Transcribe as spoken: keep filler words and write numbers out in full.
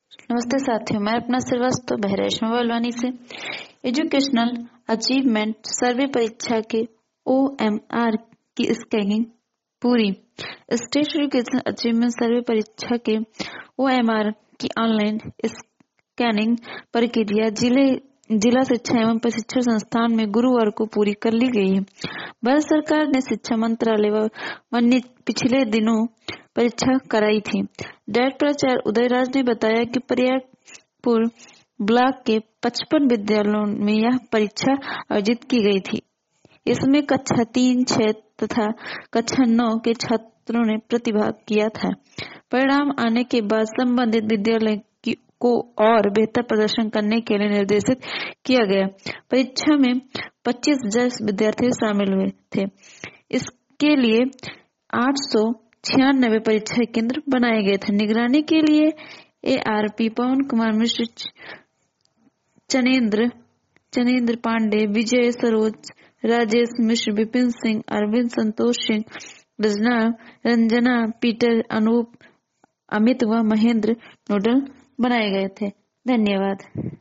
नमस्ते साथियों, मैं अपना श्रीवास्तव बहरेश मोबाइलवानी से एजुकेशनल अचीवमेंट सर्वे परीक्षा के ओ एम आर की स्कैनिंग पूरी। स्टेट एजुकेशन अचीवमेंट सर्वे परीक्षा के ओ एम आर की ऑनलाइन स्कैनिंग प्रक्रिया जिले जिला शिक्षा एवं प्रशिक्षण संस्थान में गुरुवार को पूरी कर ली गई है। भारत सरकार ने शिक्षा मंत्रालय व अन्य पिछले दिनों परीक्षा कराई थी। डायरेक्टर प्राचार्य उदयराज ने बताया कि प्रयागपुर ब्लॉक के पचपन विद्यालयों में यह परीक्षा आयोजित की गई थी। इसमें कक्षा तीन, छह तथा कक्षा नौ के छात्रों ने प्रतिभाग किया था। परिणाम आने के बाद संबंधित विद्यालय की को और बेहतर प्रदर्शन करने के लिए निर्देशित किया गया। परीक्षा में पच्चीस हजार विद्यार्थी शामिल हुए थे। इसके लिए आठ सौ छियानबे परीक्षा केंद्र बनाए गए थे। निगरानी के लिए A R P Pawan Kumar Mishra, Chanendra Chanendra Pandey, Vijay Saroj, Rajesh Mishra, Vipin Singh, Arvind, Santosh Singh, Rajna Ranjana, Peter, Anoop, Amit व महेंद्र नोडल बनाए गए थे। धन्यवाद।